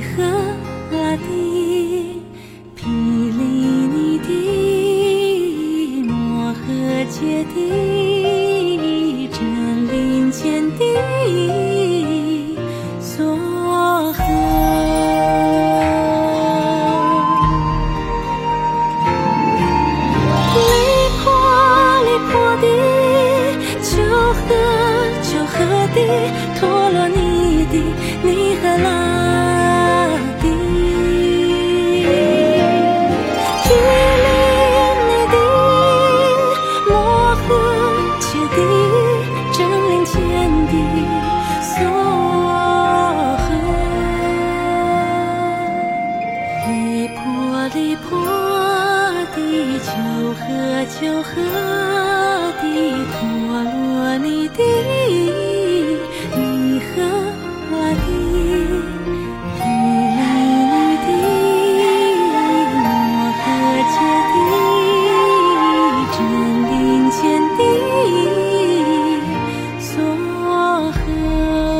和拉蒂，毗梨尼地，摩诃揭谛，真林见地，所诃。离婆地，求诃地，陀罗尼地，尼诃那地，毗梨尼地，摩诃揭谛，真林见地，所诃。离婆地，求诃地，陀罗尼地，尼诃那地，毗梨尼地，摩诃揭谛，真林见地，所诃。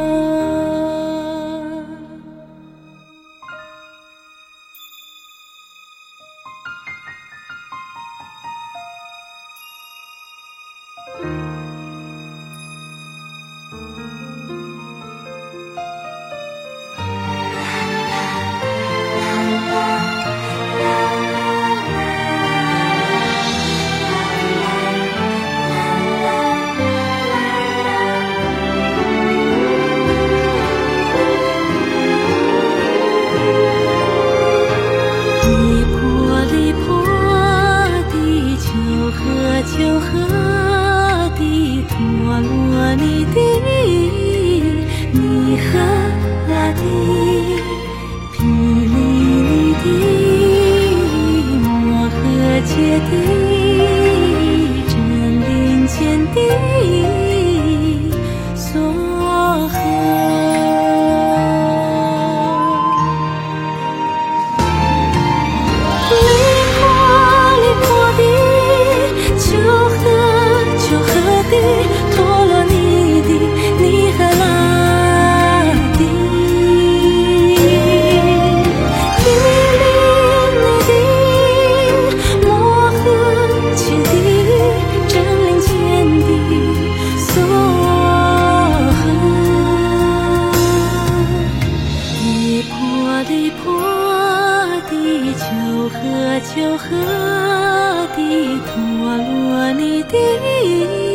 离婆地，求诃地，陀罗尼地，尼诃那地，毗梨尼地，摩诃揭谛，真林见地，所诃。陀罗尼地，尼诃那地，毗梨尼地，摩诃揭谛，真林见地，所诃。离婆地，求诃地，陀罗尼地。